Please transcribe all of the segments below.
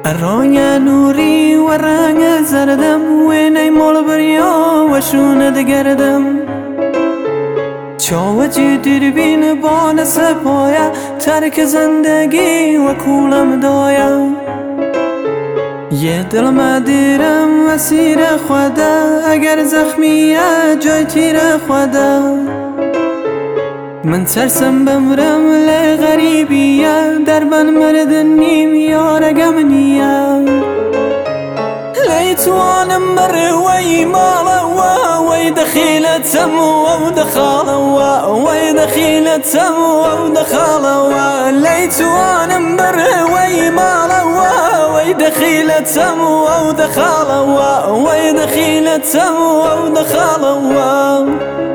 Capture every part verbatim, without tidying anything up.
الرأي نوري والرنگ زردم وینای مال بریا و شونه دگردم چاوجی دوربین بان سپایا ترک زندگی و کولم دایا یه دل مدیرم اسیر خدا اگر زخمیه جای تیر خدا من ترسم بمرم لی غریبیه در بن مرد نیم یارگم نیه لی توانم بر وی مالا و وی دخیلتم و دخالا و وی دخیلتم و دخالا و لی توانم بر وی مالا و وی دخیلتم و دخالا و وی دخیلتم و دخالا و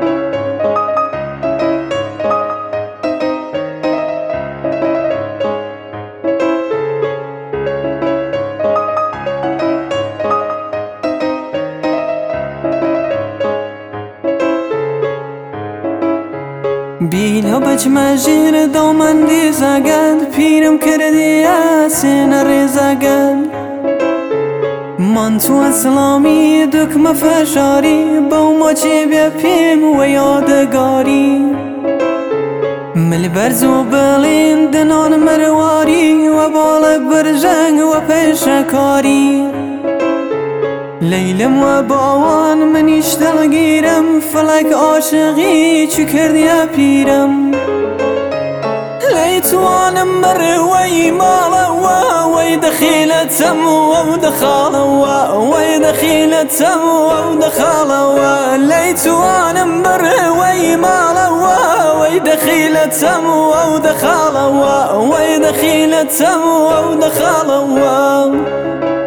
بینا بچ مجیر دامن دیزگند پیرم کردی سین ریزگند من تو اسلامی دکم فشاری با ما چی بیا پیم و یادگاری مل برز و بلین دنان مرواری و بال برجنگ و پیشکاری لیلم و باوان منیش دلگیرم فلک عاشقی چی کردی پیرم لی توانم بر وی مالا و وی دخیلتم و دخالا و وی دخیلتم و دخالا و لی توانم بر وی مالا و وی دخیلتم و دخالا و وی دخیلتم و دخالا و